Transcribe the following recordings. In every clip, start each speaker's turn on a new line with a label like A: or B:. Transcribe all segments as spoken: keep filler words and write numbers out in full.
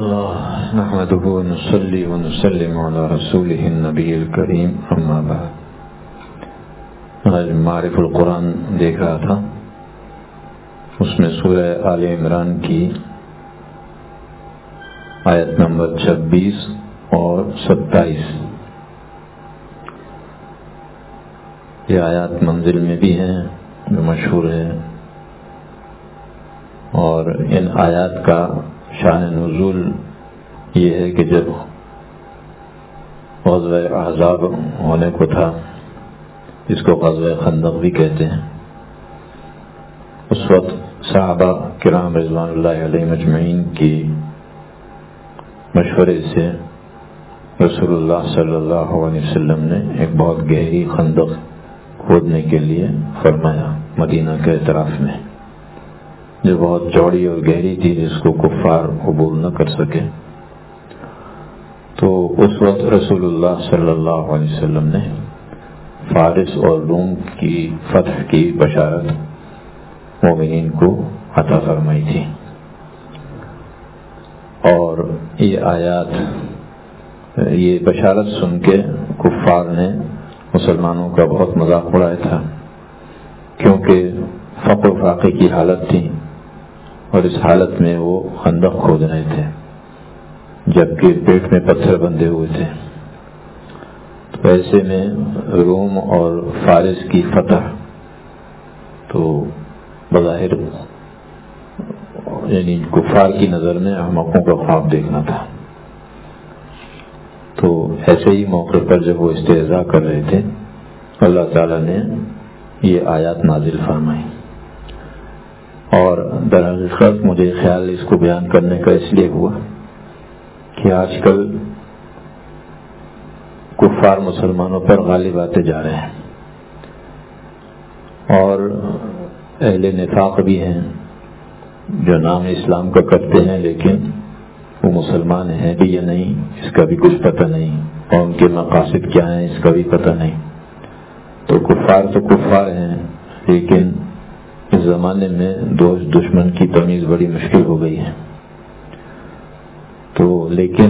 A: الله نحمده ونصلي ونسلم على رسوله النبي الكريم اما بعد. آج معرف القرآن دیکھ رہا تھا، اس میں سورہ آل عمران کی آیت نمبر چھبیس اور ستائیس، یہ آیات منزل میں بھی ہیں جو مشہور ہے، اور ان آیات کا شان نزول یہ ہے کہ جب غزوہ احزاب ہونے کو تھا، جس کو غزوہ خندق بھی کہتے ہیں، اس وقت صحابہ کرام رضوان اللہ علیہ مجمعین کی مشورے سے رسول اللہ صلی اللہ علیہ وسلم نے ایک بہت گہری خندق کھودنے کے لیے فرمایا مدینہ کے اطراف میں، جو بہت چوڑی اور گہری تھی، جس کو کفار عبور نہ کر سکے۔ تو اس وقت رسول اللہ صلی اللہ علیہ وسلم نے فارس اور روم کی فتح کی بشارت مومنین کو عطا فرمائی تھی، اور یہ آیات، یہ بشارت سن کے کفار نے مسلمانوں کا بہت مذاق اڑایا تھا، کیونکہ فقر و فاقے کی حالت تھی، اور اس حالت میں وہ خندق کھود رہے تھے جبکہ پیٹ میں پتھر بندھے ہوئے تھے۔ تو ایسے میں روم اور فارس کی فتح تو بظاہر یعنی کفار کی نظر میں احمقوں کا خواب دیکھنا تھا۔ تو ایسے ہی موقع پر جب وہ استہزاء کر رہے تھے، اللہ تعالیٰ نے یہ آیات نازل فرمائی، اور در حقیقت مجھے خیال اس کو بیان کرنے کا اس لیے ہوا کہ آج کل کفار مسلمانوں پر غالب آتے جا رہے ہیں، اور اہل نفاق بھی ہیں جو نام اسلام کا کرتے ہیں، لیکن وہ مسلمان ہیں بھی یا نہیں اس کا بھی کچھ پتہ نہیں، اور ان کے مقاصد کیا ہیں اس کا بھی پتہ نہیں۔ تو کفار تو کفار ہیں، لیکن اس زمانے میں دوست دشمن کی تمیز بڑی مشکل ہو گئی ہے۔ تو لیکن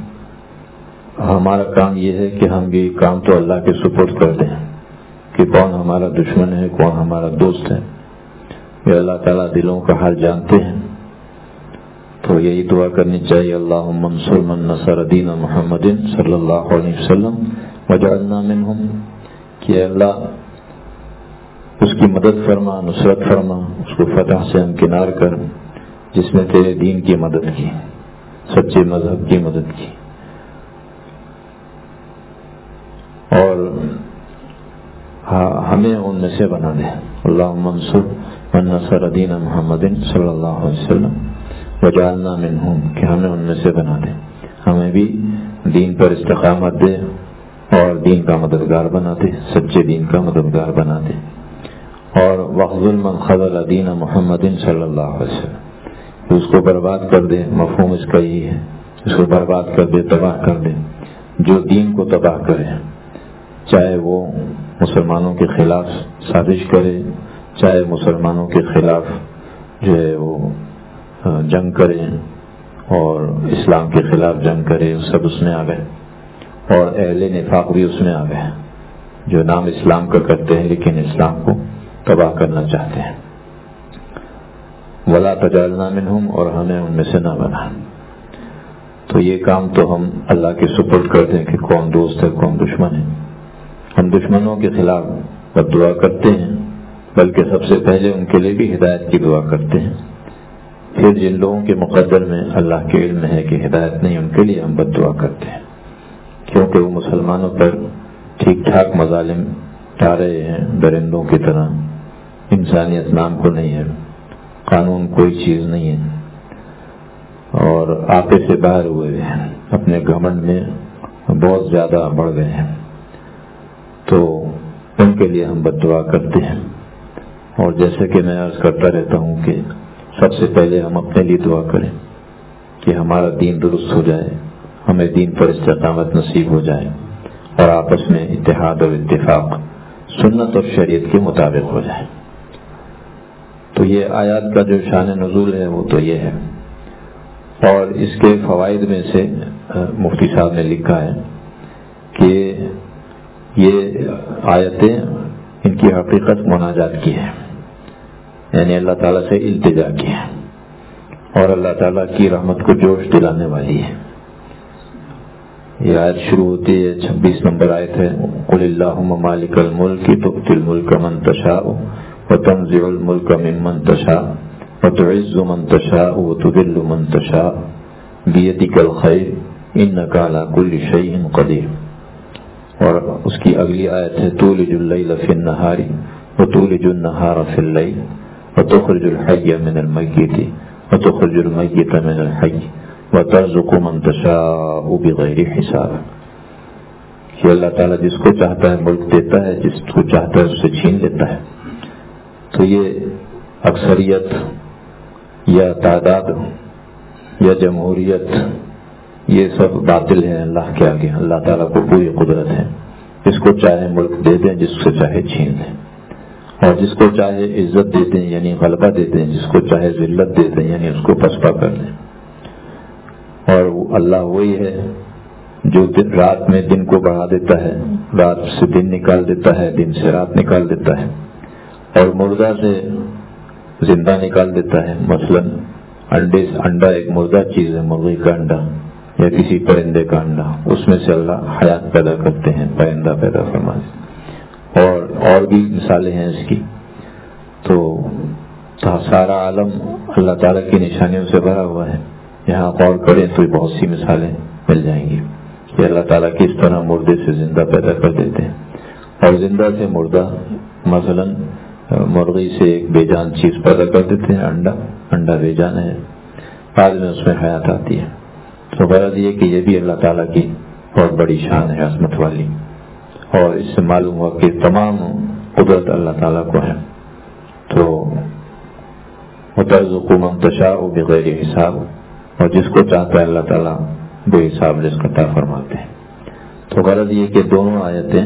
A: ہمارا کام یہ ہے کہ ہم یہ کام تو اللہ کے سپرد کر دیں کہ کون ہمارا دشمن ہے، کون ہمارا دوست ہے۔ یہ اللہ تعالیٰ دلوں کا حال جانتے ہیں، تو یہی دعا کرنی چاہیے، اللہم انصر من نصر دین محمد صلی اللہ علیہ وسلم وجعلنا منہم، کہ اللہ اس کی مدد فرما، نصرت فرما، اس کو فتح سے ہمکنار کر جس نے تیرے دین کی مدد کی، سچے مذہب کی مدد کی۔ اور ہمیں ان میں سے بنا دے، اللہم انصر من نصر دین محمد صلی اللہ علیہ وسلم وجعلنا منہم، کہ ہمیں ان میں سے بنا دے، ہمیں بھی دین پر استقامت دے اور دین کا مددگار بنا دے، سچے دین کا مددگار بنا دے۔ اور وخذل من خذل دین محمد صلی اللہ علیہ وسلم، اس کو برباد کر دے، مفہوم اس کا یہی ہے، اس کو برباد کر دے، تباہ کر دے، جو دین کو تباہ کرے، چاہے وہ مسلمانوں کے خلاف سازش کرے، چاہے مسلمانوں کے خلاف جو ہے وہ جنگ کرے اور اسلام کے خلاف جنگ کرے، سب اس میں آ گئے، اور اہل نفاق بھی اس میں آ گئے جو نام اسلام کا کرتے ہیں لیکن اسلام کو تباہ کرنا چاہتے ہیں۔ ولا تجعلنا منہم، اور ہمیں ان میں سے نہ بنا۔ تو یہ کام تو ہم اللہ کے سپرد کر دیں کہ کون دوست ہے کون دشمن ہے۔ ہم دشمنوں کے خلاف بد دعا کرتے ہیں، بلکہ سب سے پہلے ان کے لیے بھی ہدایت کی دعا کرتے ہیں، پھر جن لوگوں کے مقدر میں اللہ کے علم ہے کہ ہدایت نہیں، ان کے لیے ہم بد دعا کرتے ہیں، کیونکہ وہ مسلمانوں پر ٹھیک ٹھاک مظالم ڈھا رہے ہیں، درندوں کی طرح۔ انسانیت نام کو نہیں ہے، قانون کوئی چیز نہیں ہے، اور آپے سے باہر ہوئے ہیں، اپنے گھمنڈ میں بہت زیادہ بڑھ گئے ہیں، تو ان کے لیے ہم بد دعا کرتے ہیں۔ اور جیسے کہ میں عرض کرتا رہتا ہوں کہ سب سے پہلے ہم اپنے لیے دعا کریں کہ ہمارا دین درست ہو جائے، ہمیں دین پر استقامت نصیب ہو جائے، اور آپس میں اتحاد اور اتفاق سنت اور شریعت کے مطابق ہو جائے۔ تو یہ آیات کا جو شان نزول ہے وہ تو یہ ہے، اور اس کے فوائد میں سے مفتی صاحب نے لکھا ہے کہ یہ آیتیں ان کی حقیقت مناجات کی ہے، یعنی اللہ تعالیٰ سے التجا کی ہے اور اللہ تعالیٰ کی رحمت کو جوش دلانے والی ہے۔ یہ آیت شروع ہوتی ہے، چھبیس نمبر آیت ہے، قل اللہم مالک الملک تؤتی الملک من تشاء وتنزع الملک ممن تشاء وتعز من تشاء وتذل من تشاء بیدک الخیر انک علی کل شیء قدیر۔ اور اس کی اگلی آیت ہے، تولج اللیل فی النہار وتولج النہار فی اللیل وتخرج الحی من المیت وتخرج المیت من الحی وترزق من تشاء بغیر حساب۔ کہ اللہ تعالیٰ جس کو چاہتا ہے ملک دیتا ہے، جس کو چاہتا ہے اسے چھین لیتا ہے۔ تو یہ اکثریت یا تعداد یا جمہوریت یہ سب باطل ہے اللہ کے آگے۔ اللہ تعالیٰ کو پوری قدرت ہے، جس کو چاہے ملک دے دیں، جس کو چاہے چھین دیں، اور جس کو چاہے عزت دے دیں یعنی غلبہ دے دیں، جس کو چاہے ذلت دے دیں یعنی اس کو پسپا کر دیں۔ اور اللہ وہی ہے جو دن رات میں دن کو بڑھا دیتا ہے، رات سے دن نکال دیتا ہے، دن سے رات نکال دیتا ہے، اور مردہ سے زندہ نکال دیتا ہے۔ مثلا انڈے انڈا ایک مردہ چیز ہے، مرغی کا انڈا یا کسی پرندے کا انڈا، اس میں سے اللہ حیات پیدا کرتے ہیں، پرندہ پیدا فرماتے، اور اور بھی مثالیں ہیں اس کی۔ تو سارا عالم اللہ تعالیٰ کی نشانیوں سے بھرا ہوا ہے۔ یہاں غور کریں تو بہت سی مثالیں مل جائیں گی کہ اللہ تعالیٰ کس طرح مردے سے زندہ پیدا کر دیتے ہیں، اور زندہ سے مردہ، مثلا مرغی سے ایک بے جان چیز پیدا کر دیتے ہیں، انڈا انڈا بے جان ہے، بعد میں اس میں حیات آتی ہے۔ تو غرض یہ کہ یہ بھی اللہ تعالیٰ کی بہت بڑی شان ہے، عظمت والی، اور اس سے معلوم ہوا کہ تمام قدرت اللہ تعالیٰ کو ہے۔ تو وترزق من تشاء بغیر حساب، اور جس کو چاہتا ہے اللہ تعالیٰ بے حساب رزق عطا فرماتے ہیں۔ تو غرض یہ کہ دونوں آیتیں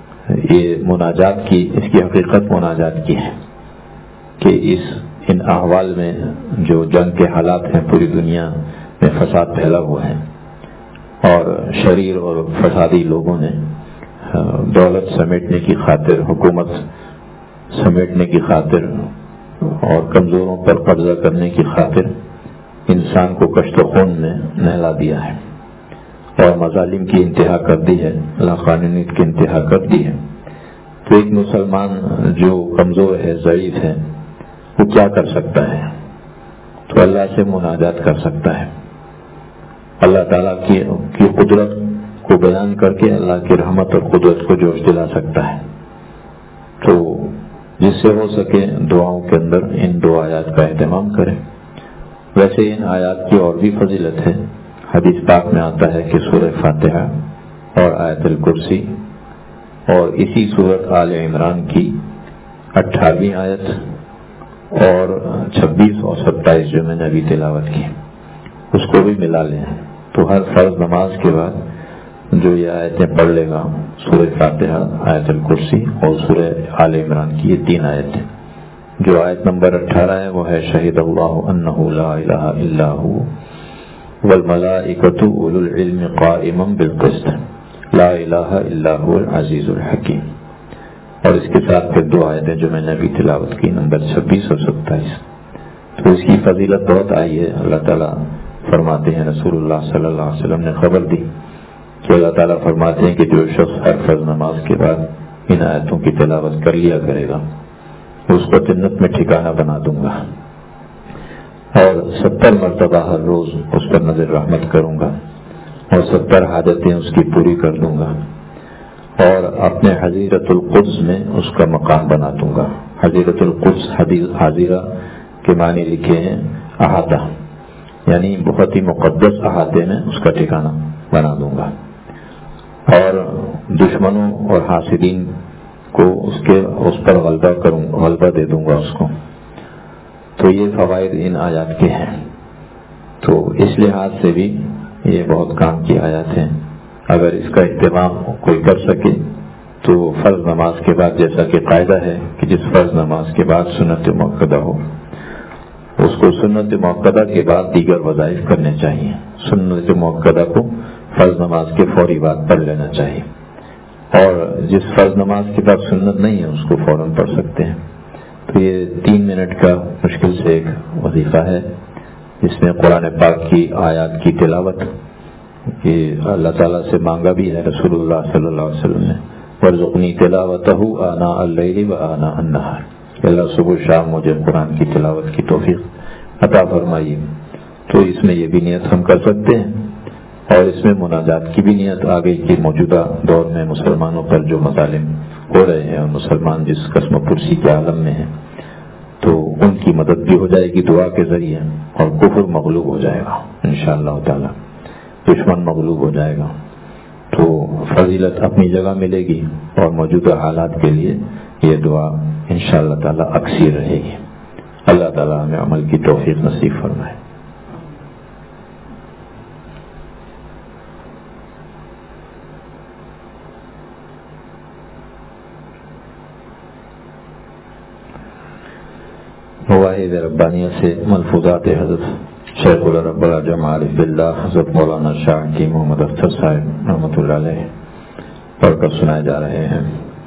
A: یہ مناجات کی، اس کی حقیقت مناجات کی ہے کہ اس ان احوال میں جو جنگ کے حالات ہیں، پوری دنیا میں فساد پھیلا ہوا ہے، اور شریر اور فسادی لوگوں نے دولت سمیٹنے کی خاطر، حکومت سمیٹنے کی خاطر اور کمزوروں پر قبضہ کرنے کی خاطر انسان کو کشت و خون میں نہلا دیا ہے، اور مظالم کی انتہا کر دی ہے، لاقانونیت کی انتہا کر دی ہے۔ تو ایک مسلمان جو کمزور ہے، ضعیف ہے، وہ کیا کر سکتا ہے؟ تو اللہ سے مناجات کر سکتا ہے، اللہ تعالیٰ کی کی قدرت کو بیان کر کے اللہ کی رحمت اور قدرت کو جوش دلا سکتا ہے۔ تو جس سے ہو سکے دعاؤں کے اندر ان دو آیات کا اہتمام کریں۔ ویسے ان آیات کی اور بھی فضیلت ہے، حدیث پاک میں آتا ہے کہ سورہ فاتحہ اور آیت الکرسی اور اسی سورت آل عمران کی اٹھارہویں آیت اور چھبیس اور ستائیس جو میں نے ابھی تلاوت کی، اس کو بھی ملا لیں تو ہر فرض نماز کے بعد جو یہ آیتیں پڑھ لے گا، سورہ فاتحہ، آیت الکرسی اور سورہ آل عمران کی یہ تین آیتیں۔ جو آیت نمبر اٹھارہ ہے وہ ہے شہید اللہ انہ لا الہ الا هو والملائکۃ اولو العلم قائما بالقسط لا الہ الا هو العزیز الحکیم، اور اس کے ساتھ پھر دو آیتیں جو میں نے ابھی تلاوت کی، نمبر چھبیس اور ستائیس۔ تو اس کی فضیلت بہت آئی ہے۔ اللہ تعالیٰ فرماتے ہیں، رسول اللہ صلی اللہ علیہ وسلم نے خبر دی کہ اللہ تعالیٰ فرماتے ہیں کہ جو شخص ہر فرض نماز کے بعد ان آیتوں کی تلاوت کر لیا کرے گا، اس کو جنت میں ٹھکانہ بنا دوں گا، اور ستر مرتبہ ہر روز اس پر نظر رحمت کروں گا، اور ستر حاجتیں اس کی پوری کر دوں گا، اور اپنے حضیرت القدس میں اس کا مقام بنا دوں گا۔ حضیرت القدس حاضرہ کے معنی لکھے ہیں احاطہ، یعنی بہت ہی مقدس احاطے میں اس کا ٹھکانہ بنا دوں گا، اور دشمنوں اور حاسدین کو اس کے اس پر غلبہ کروں غلبہ دے دوں گا اس کو۔ تو یہ فوائد ان آیات کے ہیں۔ تو اس لحاظ سے بھی یہ بہت کام کی آیات ہیں۔ اگر اس کا اہتمام کوئی کر سکے تو فرض نماز کے بعد، جیسا کہ قاعدہ ہے کہ جس فرض نماز کے بعد سنت مؤکدہ ہو اس کو سنت موقدہ کے بعد دیگر وظائف کرنے چاہیے. سنت موقدہ کو فرض نماز کے فوری بعد پڑھ لینا چاہیے، اور جس فرض نماز کے بعد سنت نہیں ہے اس کو فوراً پڑھ سکتے ہیں. تو یہ تین منٹ کا مشکل سے ایک وظیفہ ہے جس میں قرآن پاک کی آیات کی تلاوت کہ اللہ تعالیٰ سے مانگا بھی ہے رسول اللہ صلی اللہ علیہ وسلم نے، وارزقنی تلاوتہ آناء اللیل و آناء النہار، اللہ صبح شام مجھے قرآن کی تلاوت کی توفیق عطا فرمائیے. تو اس میں یہ بھی نیت ہم کر سکتے ہیں، اور اس میں مناجات کی بھی نیت آ گئی کہ موجودہ دور میں مسلمانوں پر جو مظالم ہو رہے ہیں اور مسلمان جس قسم و پرسی کے عالم میں ہیں تو ان کی مدد بھی ہو جائے گی دعا کے ذریعے، اور کفر مغلوب ہو جائے گا انشاءاللہ تعالی، دشمن مغلوب ہو جائے گا. تو فضیلت اپنی جگہ ملے گی، اور موجودہ حالات کے لیے یہ دعا انشاءاللہ تعالی اکثر رہے گی. اللہ تعالی ہمیں عمل کی توفیق نصیب فرمائے. مواہب ربانیہ سے ملفوظات حضرت شیخ الرب العجم عارف باللہ حضرت مولانا شاہ کی محمد اختر صاحب رحمۃ اللہ علیہ پڑھ کر سنائے جا رہے ہیں.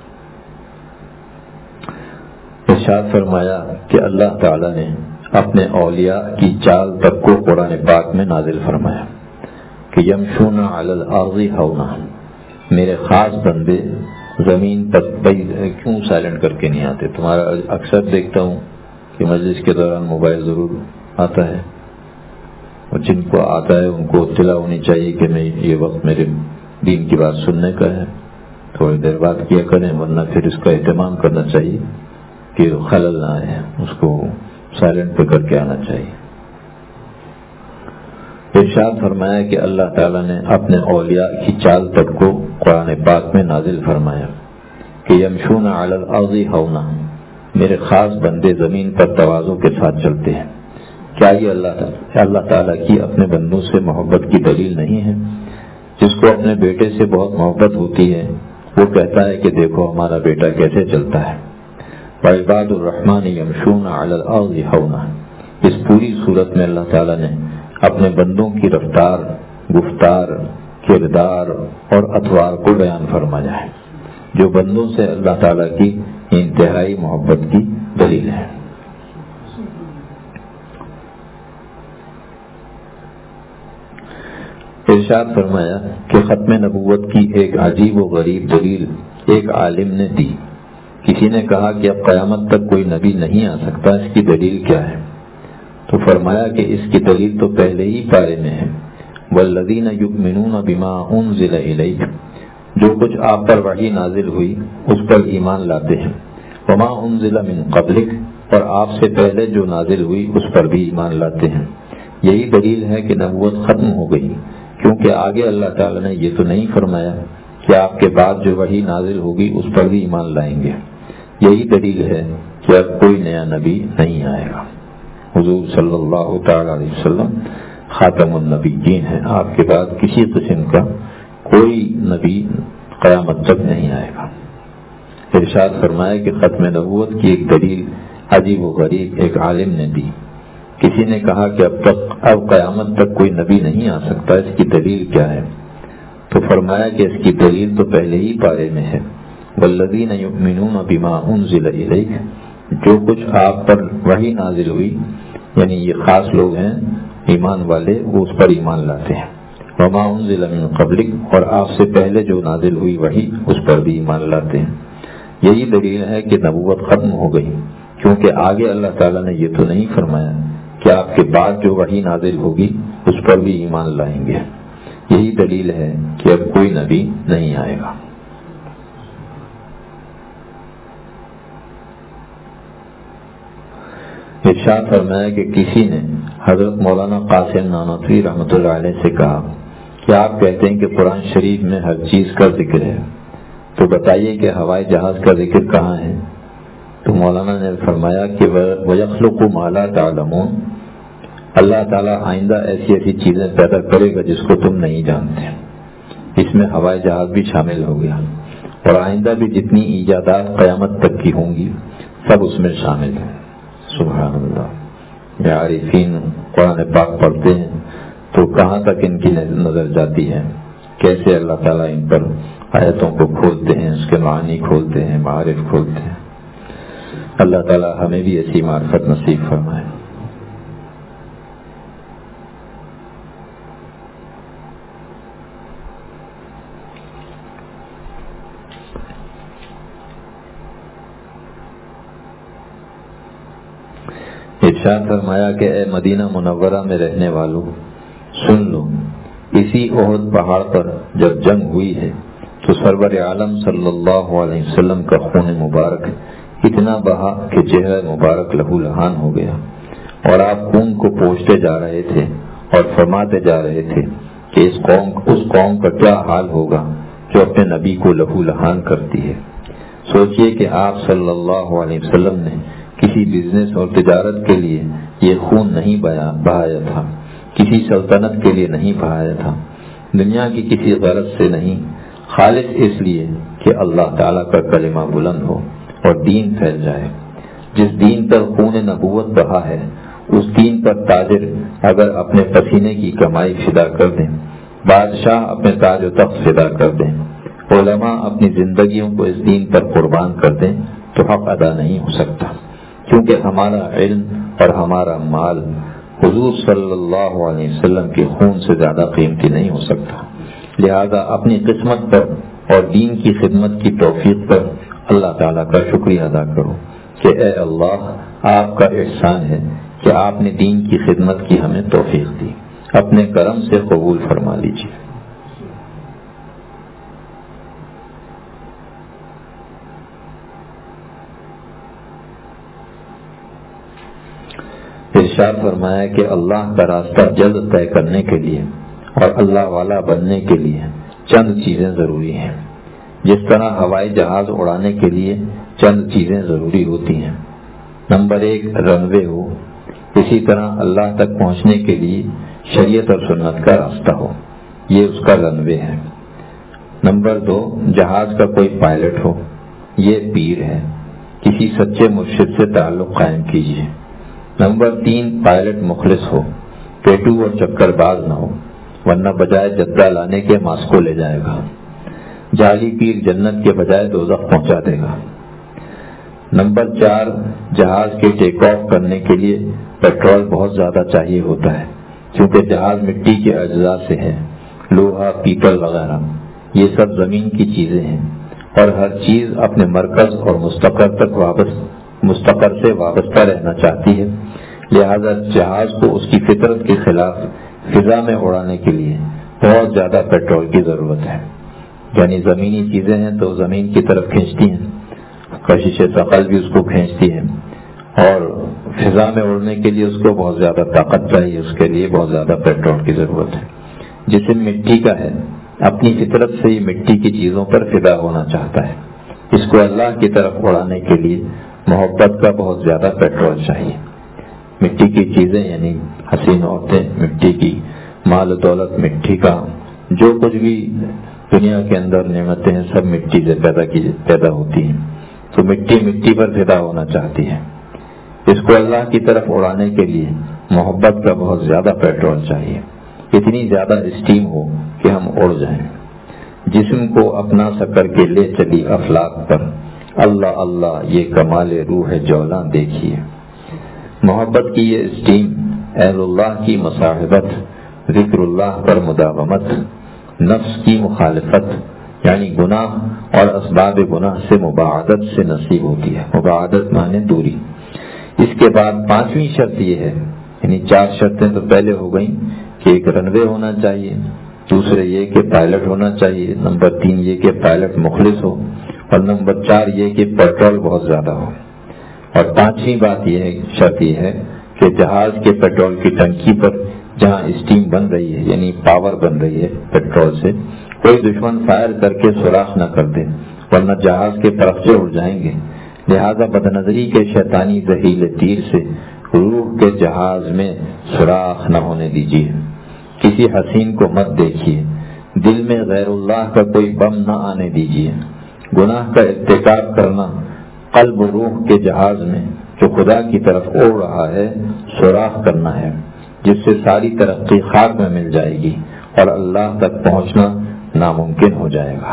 A: ارشاد فرمایا کہ اللہ تعالی نے اپنے اولیاء کی چال تک کو قرآن پاک میں نازل فرمایا کہ یمشون علی الارض ہونا، میرے خاص بندے زمین پر. کیوں سائلنٹ کر کے نہیں آتے؟ تمہارا اکثر دیکھتا ہوں کہ مجلس کے دوران موبائل ضرور آتا ہے، اور جن کو آتا ہے ان کو اطلاع ہونی چاہیے کہ میں یہ وقت میرے دین کی بات سننے کا ہے، تھوڑی دیر بات کیا کریں، ورنہ پھر اس کا اہتمام کرنا چاہیے کہ خلل نہ آئے، اس کو سائلنٹ پہ کر کے آنا چاہیے. ارشاد فرمایا کہ اللہ تعالیٰ نے اپنے اولیاء کی چال تک کو قرآن پاک میں نازل فرمایا کہ یمشون علی الارض ہونا، میرے خاص بندے زمین پر تواضع کے ساتھ چلتے ہیں. کیا یہ اللہ تعالیٰ اللہ تعالیٰ کی اپنے بندوں سے محبت کی دلیل نہیں ہے؟ جس کو اپنے بیٹے سے بہت محبت ہوتی ہے وہ کہتا ہے کہ دیکھو ہمارا بیٹا کیسے چلتا ہے. وعباد الرحمن یمشون علی الارض ہونا، اس پوری صورت میں اللہ تعالیٰ نے اپنے بندوں کی رفتار، گفتار، کردار اور اطوار کو بیان فرمایا ہے جو بندوں سے اللہ تعالیٰ کی انتہائی محبت کی دلیل ہے. ارشاد فرمایا کہ ختم نبوت کی ایک عجیب و غریب دلیل ایک عالم نے دی. کسی نے کہا کہ اب قیامت تک کوئی نبی نہیں آ سکتا، اس کی دلیل کیا ہے؟ تو فرمایا کہ اس کی دلیل تو پہلے ہی پارے میں ہے، والذین یؤمنون بما انزل الیک، جو کچھ آپ پر وحی نازل ہوئی اس پر ایمان لاتے ہیں، وما انزل من قبلک، اور آپ سے پہلے جو نازل ہوئی اس پر بھی ایمان لاتے ہیں. یہی دلیل ہے کہ نبوت ختم ہو گئی، کیونکہ آگے اللہ تعالیٰ نے یہ تو نہیں فرمایا کہ آپ کے بعد جو وحی نازل ہوگی اس پر بھی ایمان لائیں گے. یہی دلیل ہے کہ اب کوئی نیا نبی نہیں آئے گا. حضور صلی اللہ تعالی علیہ وسلم خاتم النبیین ہیں، آپ کے بعد کسی قسم کا کوئی نبی قیامت تک نہیں آئے گا. ارشاد فرمایا کہ ختم نبوت کی ایک دلیل عجیب و غریب ایک عالم نے دی. کسی نے کہا کہ اب تک اب قیامت تک کوئی نبی نہیں آ سکتا، اس کی دلیل کیا ہے؟ تو فرمایا کہ اس کی دلیل تو پہلے ہی پارے میں ہے، والذین یؤمنون بما انزل الیک، جو کچھ آپ پر وحی نازل ہوئی، یعنی یہ خاص لوگ ہیں ایمان والے، وہ اس پر ایمان لاتے ہیں. وما انزل من قبلک، اور آپ سے پہلے جو نازل ہوئی وحی اس پر بھی ایمان لاتے ہیں. یہی دلیل ہے کہ نبوت ختم ہو گئی، کیونکہ آگے اللہ تعالیٰ نے یہ تو نہیں فرمایا کہ آپ کے بعد جو وحی نازل ہوگی اس پر بھی ایمان لائیں گے. یہی دلیل ہے کہ اب کوئی نبی نہیں آئے گا. ارشاد فرمایا کہ کسی نے حضرت مولانا قاسم نانوتوی رحمۃ اللہ علیہ سے کہا کہ آپ کہتے ہیں کہ قرآن شریف میں ہر چیز کا ذکر ہے، تو بتائیے کہ ہوائی جہاز کا ذکر کہاں ہے؟ تو مولانا نے فرمایا کہ وَيَخْلُقُ مَا لَا تَعْلَمُونَ، اللہ تعالیٰ آئندہ ایسی ایسی چیزیں پیدا کرے گا جس کو تم نہیں جانتے. اس میں ہوائی جہاز بھی شامل ہو گیا، اور آئندہ بھی جتنی ایجادات قیامت تک کی ہوں گی سب اس میں شامل ہیں. سبحان اللہ. یا عارفین قرآن پاک پڑھتے ہیں تو کہاں تک ان کی نظر جاتی ہے، کیسے اللہ تعالیٰ ان پر آیتوں کو کھولتے ہیں، اس کے معنی کھولتے ہیں، معارف کھولتے ہیں۔ اللہ تعالیٰ ہمیں بھی ایسی معرفت نصیب فرمائے۔ ارشاد فرمایا کہ اے مدینہ منورہ میں رہنے والوں، سن لو، اسی احد پہاڑ پر جب جنگ ہوئی ہے تو سرور عالم صلی اللہ علیہ وسلم کا خون مبارک اتنا بہا کہ چہرہ مبارک لہو لہان ہو گیا، اور آپ خون کو پوچھتے جا رہے تھے اور فرماتے جا رہے تھے کہ اس قوم اس قوم کا کیا حال ہوگا جو اپنے نبی کو لہو لہان کرتی ہے۔ سوچئے کہ آپ صلی اللہ علیہ وسلم نے کسی بزنس اور تجارت کے لیے یہ خون نہیں بہایا تھا، کسی سلطنت کے لیے نہیں بہایا تھا، دنیا کی کسی غرض سے نہیں، خالص اس لیے کہ اللہ تعالیٰ کا کلمہ بلند ہو اور دین پھیل جائے۔ جس دین پر خون نبوت بہا ہے، اس دین پر تاجر اگر اپنے پسینے کی کمائی فدا کر دیں، بادشاہ اپنے تاج و تخت فدا کر دیں، علماء اپنی زندگیوں کو اس دین پر قربان کر دیں تو حق ادا نہیں ہو سکتا، کیونکہ ہمارا علم اور ہمارا مال حضور صلی اللہ علیہ وسلم کے خون سے زیادہ قیمتی نہیں ہو سکتا۔ لہذا اپنی قسمت پر اور دین کی خدمت کی توفیق پر اللہ تعالیٰ کا شکریہ ادا کرو کہ اے اللہ، آپ کا احسان ہے کہ آپ نے دین کی خدمت کی ہمیں توفیق دی، اپنے کرم سے قبول فرما لیجیے۔ ارشاد فرمایا کہ اللہ کا راستہ جلد طے کرنے کے لیے اور اللہ والا بننے کے لیے چند چیزیں ضروری ہیں۔ جس طرح ہوائی جہاز اڑانے کے لیے چند چیزیں ضروری ہوتی ہیں، نمبر ایک رن وے ہو، اسی طرح اللہ تک پہنچنے کے لیے شریعت اور سنت کا راستہ ہو، یہ اس کا رن وے ہے۔ نمبر دو جہاز کا کوئی پائلٹ ہو، یہ پیر ہے، کسی سچے مرشد سے تعلق قائم کیجیے۔ نمبر تین پائلٹ مخلص ہو، پیٹو اور چکر باز نہ ہو، ورنہ بجائے جدہ لانے کے ماسکو لے جائے گا، جعلی پیر جنت کے بجائے دوزخ پہنچا دے گا۔ نمبر چار جہاز کے ٹیک آف کرنے کے لیے پیٹرول بہت زیادہ چاہیے ہوتا ہے، کیونکہ جہاز مٹی کے اجزاء سے ہے، لوہا، پیتل وغیرہ، یہ سب زمین کی چیزیں ہیں، اور ہر چیز اپنے مرکز اور مستقر تک وابستہ مستقر سے وابستہ رہنا چاہتی ہے، لہذا جہاز کو اس کی فطرت کے خلاف فضا میں اڑانے کے لیے بہت زیادہ پیٹرول کی ضرورت ہے۔ یعنی زمینی چیزیں ہیں تو زمین کی طرف کھینچتی ہیں، کشش ثقل بھی اس کو کھینچتی ہے، اور فضا میں اڑنے کے لیے اس کو بہت زیادہ طاقت چاہیے، اس کے لیے بہت زیادہ پیٹرول کی ضرورت ہے۔ جسم مٹی کا ہے، اپنی فطرت سے ہی مٹی کی چیزوں پر فدا ہونا چاہتا ہے، اس کو اللہ کی طرف اڑانے کے لیے محبت کا بہت زیادہ پیٹرول چاہیے۔ مٹی کی چیزیں یعنی حسین عورتیں مٹی کی، مال و دولت مٹی کا، جو کچھ بھی دنیا کے اندر نعمتیں ہیں سب مٹی سے پیدا کی پیدا ہوتی ہیں، تو مٹی مٹی پر فدا ہونا چاہتی ہے۔ اس کو اللہ کی طرف اڑانے کے لیے محبت کا بہت زیادہ پیٹرول چاہیے، اتنی زیادہ اسٹیم ہو کہ ہم اڑ جائیں۔ جسم کو اپنا سا کر کے لے چلی افلاک پر، اللہ اللہ یہ کمال روح جولاں دیکھیے۔ محبت کی یہ اسٹیم، اہل اللہ کی مصاحبت، ذکر اللہ پر مداومت، نفس کی مخالفت یعنی گناہ اور اسباب گناہ سے مباعدت سے نصیب ہوتی ہے۔ مباعدت معنی دوری۔ اس کے بعد پانچویں شرط یہ ہے، یعنی چار شرطیں تو پہلے ہو گئیں کہ ایک رن وے ہونا چاہیے، دوسرے یہ کہ پائلٹ ہونا چاہیے، نمبر تین یہ کہ پائلٹ مخلص ہو، اور نمبر چار یہ کہ پیٹرول بہت زیادہ ہو، اور پانچویں بات یہ ہے، شرط یہ ہے کہ جہاز کے پیٹرول کی ٹنکی پر جہاں اسٹیم بن رہی ہے یعنی پاور بن رہی ہے پیٹرول سے، کوئی دشمن فائر کر کے سوراخ نہ کر دے، ورنہ جہاز کے پرخچے اڑ جائیں گے۔ لہذا بدنظری کے شیطانی زہریلے تیر سے روح کے جہاز میں سوراخ نہ ہونے دیجیے۔ کسی حسین کو مت دیکھیے، دل میں غیر اللہ کا کوئی بم نہ آنے دیجیے۔ گناہ کا ارتکاب کرنا قلب و روح کے جہاز میں جو خدا کی طرف اڑ رہا ہے سوراخ کرنا ہے، جس سے ساری ترقی خاک میں مل جائے گی اور اللہ تک پہنچنا ناممکن ہو جائے گا۔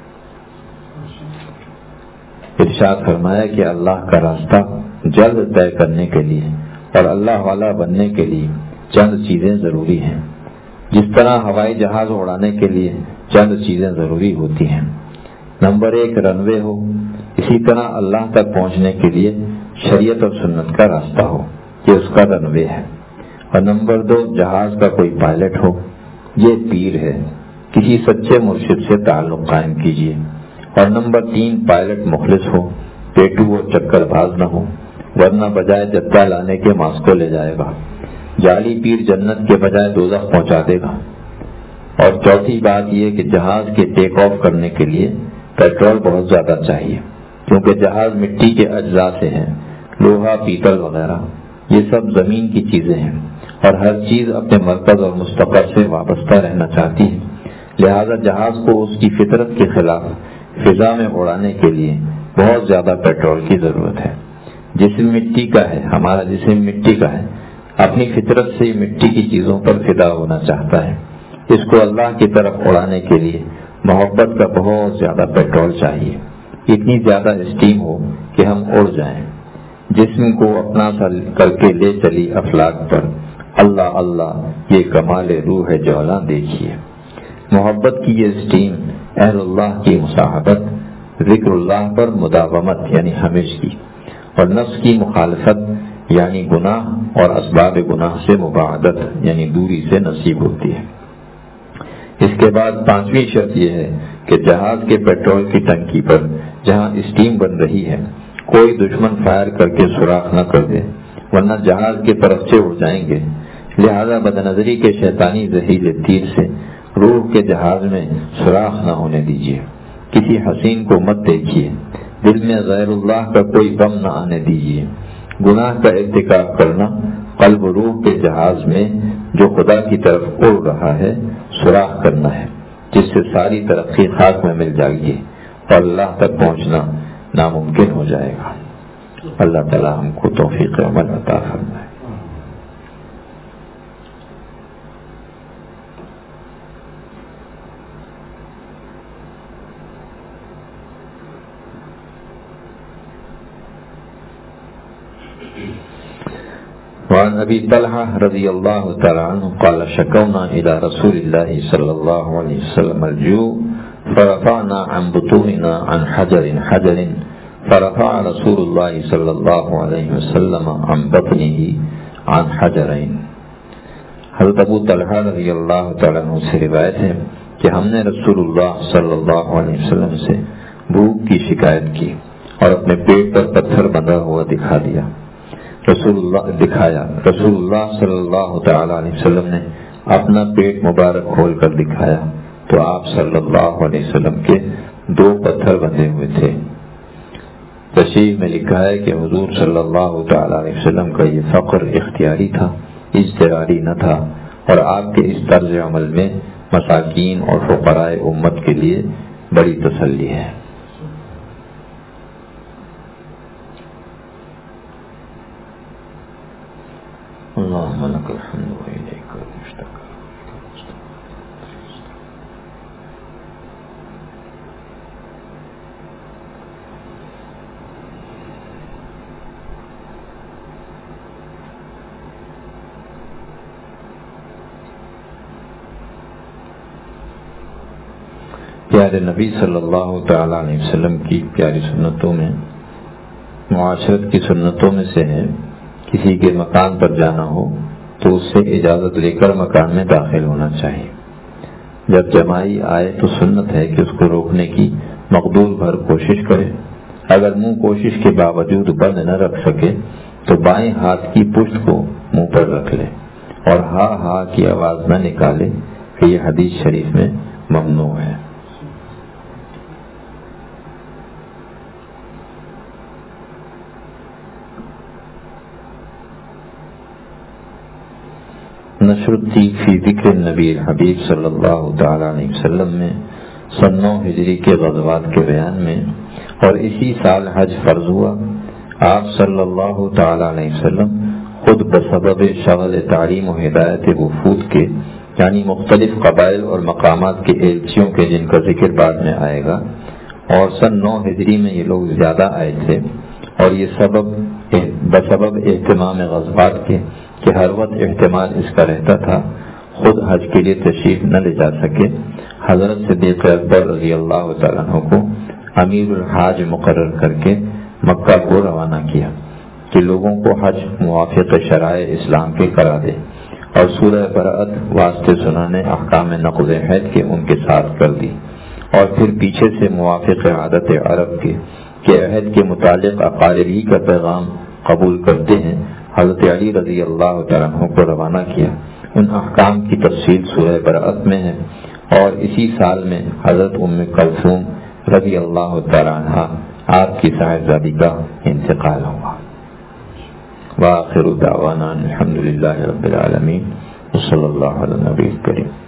A: ارشاد فرمایا کہ اللہ کا راستہ جلد طے کرنے کے لیے اور اللہ والا بننے کے لیے چند چیزیں ضروری ہیں۔ جس طرح ہوائی جہاز اڑانے کے لیے چند چیزیں ضروری ہوتی ہیں، نمبر ایک رن وے ہو، اسی طرح اللہ تک پہنچنے کے لیے شریعت اور سنت کا راستہ ہو، یہ اس کا رن وے ہے۔ اور نمبر دو جہاز کا کوئی پائلٹ ہو، یہ پیر ہے، کسی سچے مرشد سے تعلق قائم کیجیے۔ اور نمبر تین پائلٹ مخلص ہو، پیٹو و چکر باز نہ ہو، ورنہ بجائے جدہ لانے کے ماسکو لے جائے گا۔ جعلی پیر جنت کے بجائے دوزخ پہنچا دے گا۔ اور چوتھی بات یہ کہ جہاز کے ٹیک آف کرنے کے لیے پیٹرول بہت زیادہ چاہیے، کیونکہ جہاز مٹی کے اجزاء سے ہیں، لوہا، پیتل وغیرہ، یہ سب زمین کی چیزیں ہیں اور ہر چیز اپنے مرکز اور مستقر سے وابستہ رہنا چاہتی ہے، لہذا جہاز کو اس کی فطرت کے خلاف فضا میں اڑانے کے لیے بہت زیادہ پیٹرول کی ضرورت ہے۔ جسم مٹی کا ہے، ہمارا جسم مٹی کا ہے، اپنی فطرت سے مٹی کی چیزوں پر فدا ہونا چاہتا ہے، اس کو اللہ کی طرف اڑانے کے لیے محبت کا بہت زیادہ پیٹرول چاہیے، اتنی زیادہ اسٹیم ہو کہ ہم اڑ جائیں۔ جسم کو اپنا سا کر کے لے چلی افلاک پر، اللہ اللہ یہ کمال روح ہے جولاں دیکھیے۔ محبت کی یہ اسٹیم اہل اللہ کی مصاحبت، ذکر اللہ پر مداومت یعنی ہمیشگی، اور نفس کی مخالفت یعنی گناہ اور اسباب گناہ سے مباعدت یعنی دوری سے نصیب ہوتی ہے۔ اس کے بعد پانچویں شرط یہ ہے کہ جہاز کے پیٹرول کی ٹنکی پر جہاں اسٹیم بن رہی ہے کوئی دشمن فائر کر کے سوراخ نہ کر دے، ورنہ جہاز کے پرچے اڑ جائیں گے، لہذا بدنظری کے شیطانی زہریلے تیر سے روح کے جہاز میں سوراخ نہ ہونے دیجیے۔ کسی حسین کو مت دیکھیے، دل میں غیر اللہ کا کوئی غم نہ آنے دیجیے۔ گناہ کا ارتکاب کرنا قلب روح کے جہاز میں جو خدا کی طرف اڑ رہا ہے سوراخ کرنا ہے، جس سے ساری ترقی خاک میں مل جائے گی اور اللہ تک پہنچنا ناممکن ہو جائے گا۔ اللہ تعالی ہم کو توفیق عمل عطا فرمائے۔ وعن ابی طلحہ رضی اللہ تعالی عنہ قال شکونا الى رسول اللہ صلی اللہ علیہ وسلم الجوع فرفعنا عن بطوننا عن حجر حجر فرفع رسول اللہ صلی اللہ علیہ وسلم عن بطنه عن حجرین۔ حضرت ابو طلحہ رضی اللہ تعالی عنہ سے روایت ہے کہ ہم نے رسول اللہ صلی اللہ علیہ وسلم سے بھوک کی شکایت کی اور اپنے پیٹ پر پتھر بندھا ہوا دکھا دیا رسول اللہ دکھایا رسول اللہ صلی اللہ تعالی علیہ وسلم نے اپنا پیٹ مبارک کھول کر دکھایا تو آپ صلی اللہ علیہ وسلم کے دو پتھر بندھے ہوئے تھے۔ تشریح میں لکھا ہے کہ حضور صلی اللہ تعالی علیہ وسلم کا یہ فقر اختیاری تھا، اضطراری نہ تھا، اور آپ کے اس طرز عمل میں مساکین اور فقراء امت کے لیے بڑی تسلی ہے۔ اللهم لك الحمد وإليك المشتكى۔ پیارے نبی صلی اللہ تعالی علیہ وسلم کی پیاری سنتوں میں، معاشرت کی سنتوں میں سے ہے کسی کے مکان پر جانا ہو تو اس سے اجازت لے کر مکان میں داخل ہونا چاہیے۔ جب جمائی آئے تو سنت ہے کہ اس کو روکنے کی مقدور بھر کوشش کرے، اگر منہ کوشش کے باوجود بند نہ رکھ سکے تو بائیں ہاتھ کی پشت کو منہ پر رکھ لے اور ہا ہا کی آواز نہ نکالے کہ یہ حدیث شریف میں ممنوع ہے۔ نشر التیق فی ذکر النبی حبیب صلی اللہ تعالی علیہ وسلم میں سن نو ہجری کے غزوات کے بیان میں، اور اسی سال حج فرض ہوا آپ صلی اللہ تعالی علیہ وسلم خود بسبب شغل تعلیم و ہدایت وفود کے یعنی مختلف قبائل اور مقامات کے ایلچیوں کے جن کا ذکر بعد میں آئے گا، اور سن نو ہجری میں یہ لوگ زیادہ آئے تھے، اور یہ سبب بسبب اہتمام غزوات کے کہ ہر وقت اہتمام اس کا رہتا تھا، خود حج کے لیے تشریف نہ لے جا سکے، حضرت صدیق اکبر رضی اللہ تعالیٰ عنہ کو امیر الحاج مقرر کر کے مکہ کو روانہ کیا کہ لوگوں کو حج موافق شرائع اسلام کے کرا دے، اور سورہ برأت واسطے سنانے احکام نقض عہد کے ان کے ساتھ کر دی، اور پھر پیچھے سے موافق عادت عرب کے کہ عہد کے متعلق اقارب ہی کا پیغام قبول کرتے ہیں، حضرت علی رضی اللہ تعالیٰ عنہ کو روانہ کیا۔ ان احکام کی تفصیل سورہ برأت میں ہے، اور اسی سال میں حضرت ام کلثوم رضی اللہ تعالیٰ عنہ آپ کی صاحبزادی کا انتقال ہوا۔ وآخر دعوانا الحمد للہ رب العالمین، صلی اللہ علیہ نبی کریم۔